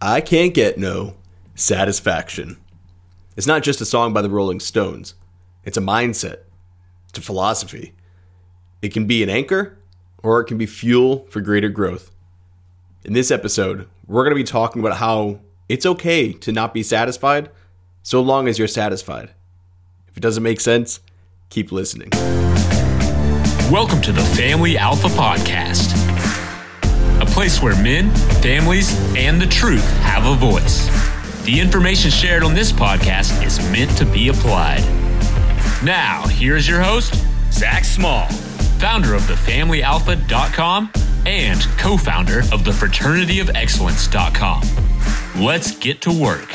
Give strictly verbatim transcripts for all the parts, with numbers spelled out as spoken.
I can't get no satisfaction. It's not just a song by the Rolling Stones. It's a mindset. It's a philosophy. It can be an anchor, or it can be fuel for greater growth. In this episode, we're going to be talking about how it's okay to not be satisfied so long as you're satisfied. If it doesn't make sense, keep listening. Welcome to the Family Alpha Podcast, a place where men, families, and the truth have a voice. The information shared on this podcast is meant to be applied. Now, here's your host, Zach Small, founder of the family alpha dot com and co-founder of the fraternity of excellence dot com. Let's get to work.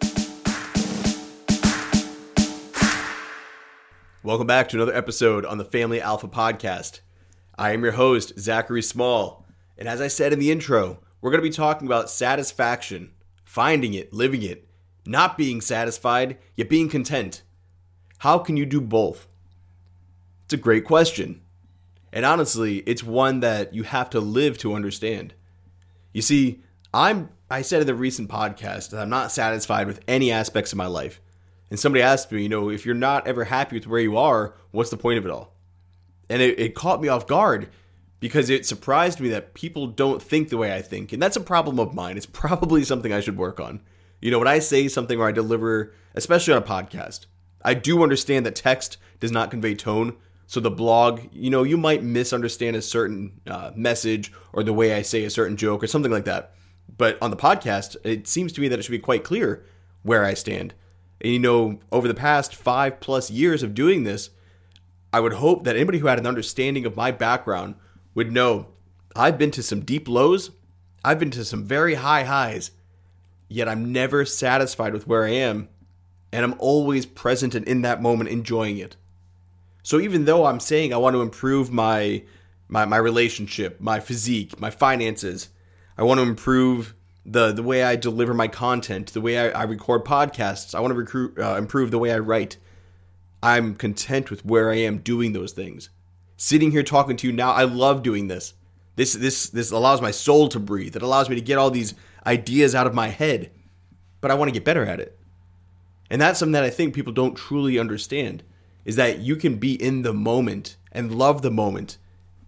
Welcome back to another episode on the Family Alpha Podcast. I am your host, Zachary Small, and as I said in the intro, we're going to be talking about satisfaction, finding it, living it, not being satisfied, yet being content. How can you do both? It's a great question. And honestly, it's one that you have to live to understand. You see, I'm I said in the recent podcast that I'm not satisfied with any aspects of my life. And somebody asked me, you know, if you're not ever happy with where you are, what's the point of it all? And it, it caught me off guard because it surprised me that people don't think the way I think. And that's a problem of mine. It's probably something I should work on. You know, when I say something or I deliver, especially on a podcast, I do understand that text does not convey tone. So the blog, you know, you might misunderstand a certain uh, message or the way I say a certain joke or something like that. But on the podcast, it seems to me that it should be quite clear where I stand. And, you know, over the past five plus years of doing this, I would hope that anybody who had an understanding of my background would know I've been to some deep lows. I've been to some very high highs, yet I'm never satisfied with where I am. And I'm always present and in that moment enjoying it. So even though I'm saying I want to improve my, my, my relationship, my physique, my finances, I want to improve the the way I deliver my content, the way I, I record podcasts. I want to recruit, uh, improve the way I write. I'm content with where I am doing those things. Sitting here talking to you now, I love doing this. This this this allows my soul to breathe. It allows me to get all these ideas out of my head. But I want to get better at it. And that's something that I think people don't truly understand, is that you can be in the moment and love the moment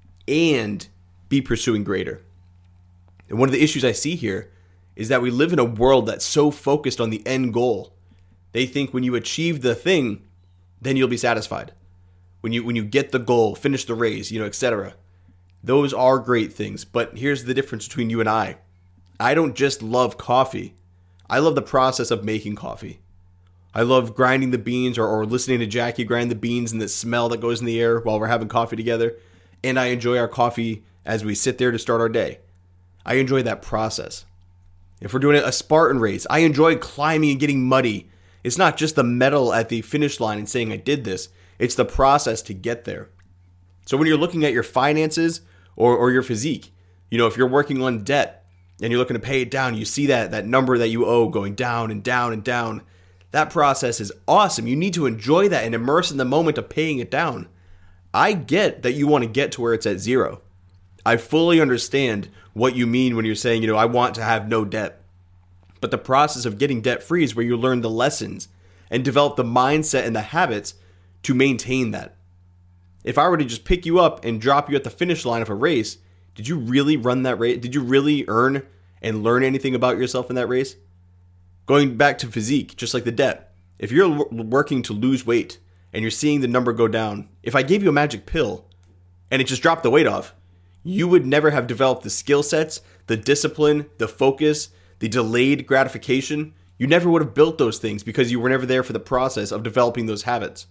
and be pursuing greater. And one of the issues I see here is that we live in a world that's so focused on the end goal. They think when you achieve the thing, then you'll be satisfied. When you when you get the goal, finish the race, you know, et cetera. Those are great things, but here's the difference between you and I. I don't just love coffee. I love the process of making coffee. I love grinding the beans or, or listening to Jackie grind the beans and the smell that goes in the air while we're having coffee together. And I enjoy our coffee as we sit there to start our day. I enjoy that process. If we're doing a Spartan race, I enjoy climbing and getting muddy. It's not just the medal at the finish line and saying I did this. It's the process to get there. So when you're looking at your finances or, or your physique, you know, if you're working on debt and you're looking to pay it down, you see that, that number that you owe going down and down and down. That process is awesome. You need to enjoy that and immerse in the moment of paying it down. I get that you want to get to where it's at zero. I fully understand what you mean when you're saying, you know, I want to have no debt. But the process of getting debt free is where you learn the lessons and develop the mindset and the habits to maintain that. If I were to just pick you up and drop you at the finish line of a race, did you really run that race? Did you really earn and learn anything about yourself in that race? Going back to physique, just like the debt. If you're working to lose weight and you're seeing the number go down, if I gave you a magic pill and it just dropped the weight off, you would never have developed the skill sets, the discipline, the focus, the delayed gratification. You never would have built those things because you were never there for the process of developing those habits.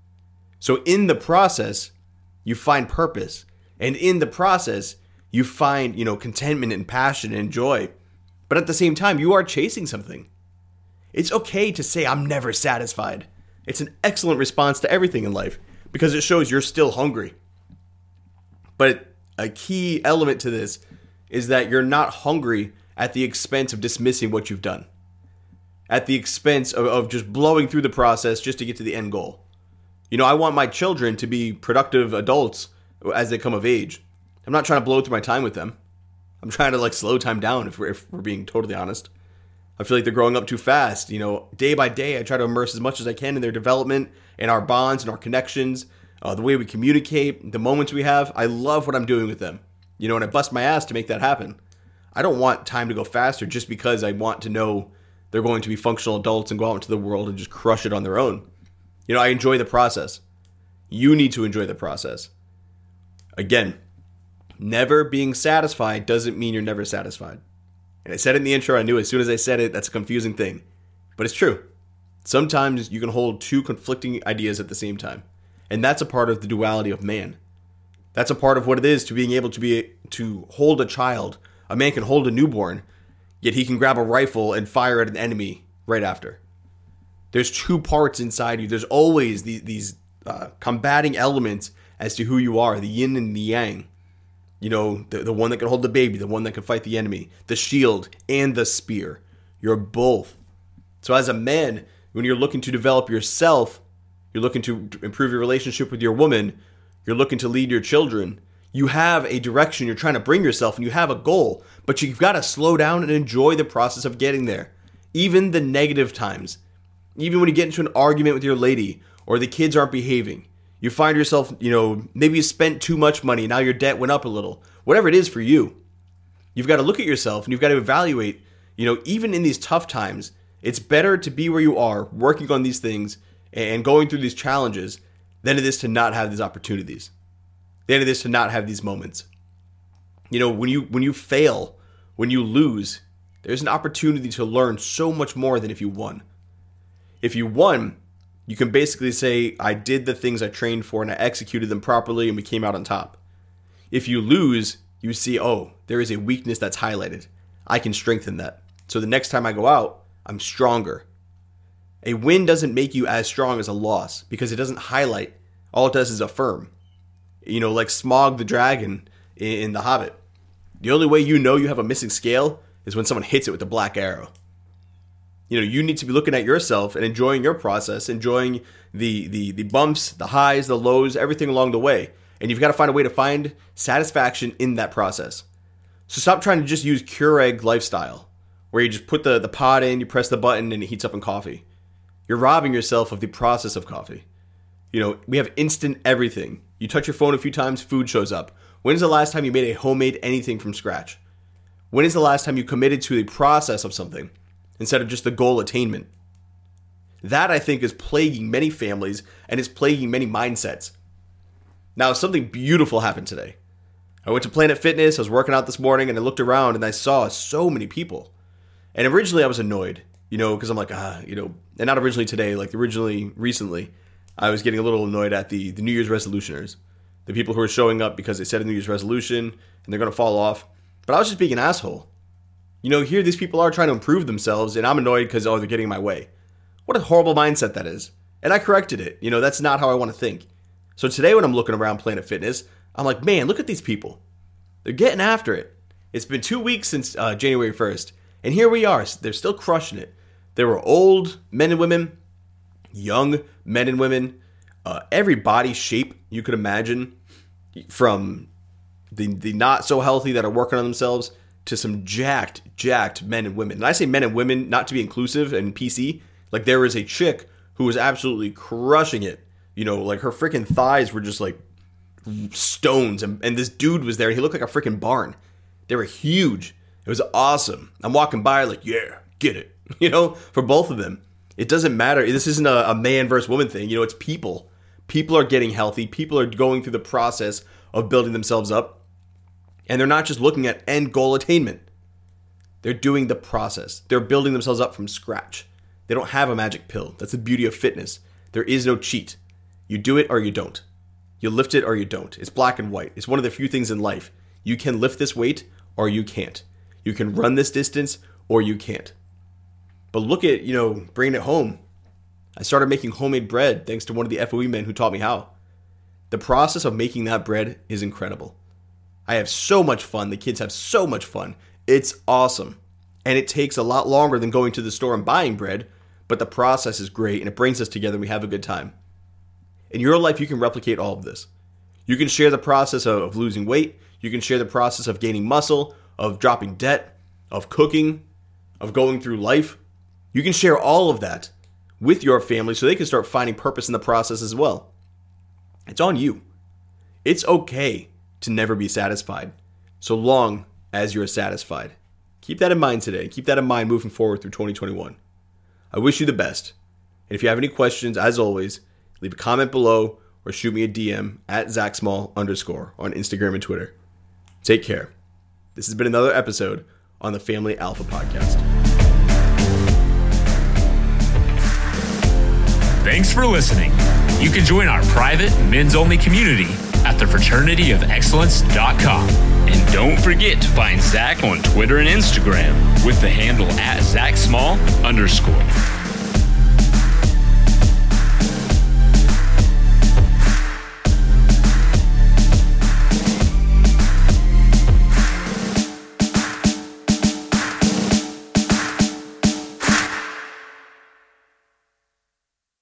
So in the process, you find purpose. And in the process, you find, you know, contentment and passion and joy. But at the same time, you are chasing something. It's okay to say, I'm never satisfied. It's an excellent response to everything in life because it shows you're still hungry. But a key element to this is that you're not hungry at the expense of dismissing what you've done. At the expense of, of just blowing through the process just to get to the end goal. You know, I want my children to be productive adults as they come of age. I'm not trying to blow through my time with them. I'm trying to like slow time down if we're, if we're being totally honest. I feel like they're growing up too fast. You know, day by day, I try to immerse as much as I can in their development and our bonds and our connections, uh, the way we communicate, the moments we have. I love what I'm doing with them. You know, and I bust my ass to make that happen. I don't want time to go faster just because I want to know they're going to be functional adults and go out into the world and just crush it on their own. You know, I enjoy the process. You need to enjoy the process. Again, never being satisfied doesn't mean you're never satisfied. And I said it in the intro, I knew as soon as I said it, that's a confusing thing. But it's true. Sometimes you can hold two conflicting ideas at the same time. And that's a part of the duality of man. That's a part of what it is to being able to be to hold a child. A man can hold a newborn, yet he can grab a rifle and fire at an enemy right after. There's two parts inside you. There's always these, these uh, combating elements as to who you are, the yin and the yang. You know, the, the one that can hold the baby, the one that can fight the enemy, the shield and the spear. You're both. So as a man, when you're looking to develop yourself, you're looking to improve your relationship with your woman, you're looking to lead your children, you have a direction you're trying to bring yourself and you have a goal, but you've got to slow down and enjoy the process of getting there. Even the negative times, even when you get into an argument with your lady or the kids aren't behaving, you find yourself, you know, maybe you spent too much money. Now your debt went up a little. Whatever it is for you, you've got to look at yourself and you've got to evaluate, you know, even in these tough times, it's better to be where you are, working on these things and going through these challenges than it is to not have these opportunities, than it is to not have these moments. You know, when you when you fail, when you lose, there's an opportunity to learn so much more than if you won. If you won, you can basically say, I did the things I trained for and I executed them properly and we came out on top. If you lose, you see, oh, there is a weakness that's highlighted. I can strengthen that. So the next time I go out, I'm stronger. A win doesn't make you as strong as a loss because it doesn't highlight. All it does is affirm. You know, like Smaug the dragon in The Hobbit. The only way you know you have a missing scale is when someone hits it with the black arrow. You know, you need to be looking at yourself and enjoying your process, enjoying the, the, the bumps, the highs, the lows, everything along the way. And you've got to find a way to find satisfaction in that process. So stop trying to just use Keurig lifestyle, where you just put the, the pot in, you press the button, and it heats up in coffee. You're robbing yourself of the process of coffee. You know, we have instant everything. You touch your phone a few times, food shows up. When is the last time you made a homemade anything from scratch? When is the last time you committed to the process of something instead of just the goal attainment? That, I think, is plaguing many families and is plaguing many mindsets. Now, something beautiful happened today. I went to Planet Fitness, I was working out this morning, and I looked around and I saw so many people. And originally I was annoyed, you know, because I'm like, ah, you know, and not originally today, like originally, recently, I was getting a little annoyed at the, the New Year's resolutioners. The people who are showing up because they set a New Year's resolution and they're going to fall off. But I was just being an asshole. You know, here these people are trying to improve themselves and I'm annoyed because, oh, they're getting in my way. What a horrible mindset that is. And I corrected it. You know, that's not how I want to think. So today when I'm looking around Planet Fitness, I'm like, man, look at these people. They're getting after it. It's been two weeks since uh, January first. And here we are. They're still crushing it. There were old men and women, young men and women, uh, every body shape you could imagine, from the, the not so healthy that are working on themselves to some jacked, jacked men and women. And I say men and women not to be inclusive and P C. Like there was a chick who was absolutely crushing it. You know, like her freaking thighs were just like stones. And, and this dude was there. He looked like a freaking barn. They were huge. It was awesome. I'm walking by like, yeah, get it. You know, for both of them. It doesn't matter. This isn't a, a man versus woman thing. You know, it's people. People are getting healthy. People are going through the process of building themselves up. And they're not just looking at end goal attainment. They're doing the process. They're building themselves up from scratch. They don't have a magic pill. That's the beauty of fitness. There is no cheat. You do it or you don't. You lift it or you don't. It's black and white. It's one of the few things in life. You can lift this weight or you can't. You can run this distance or you can't. But look at, you know, bringing it home. I started making homemade bread thanks to one of the F O E men who taught me how. The process of making that bread is incredible. I have so much fun. The kids have so much fun. It's awesome. And it takes a lot longer than going to the store and buying bread, but the process is great and it brings us together and we have a good time. In your life, you can replicate all of this. You can share the process of losing weight. You can share the process of gaining muscle, of dropping debt, of cooking, of going through life, you can share all of that with your family so they can start finding purpose in the process as well. It's on you. It's okay to never be satisfied, so long as you're satisfied. Keep that in mind today. Keep that in mind moving forward through twenty twenty-one. I wish you the best. And if you have any questions, as always, leave a comment below or shoot me a D M at Zach Small underscore on Instagram and Twitter. Take care. This has been another episode on the Family Alpha Podcast. Thanks for listening. You can join our private men's-only community at the fraternity of excellence dot com. And don't forget to find Zach on Twitter and Instagram with the handle at Zach Small underscore.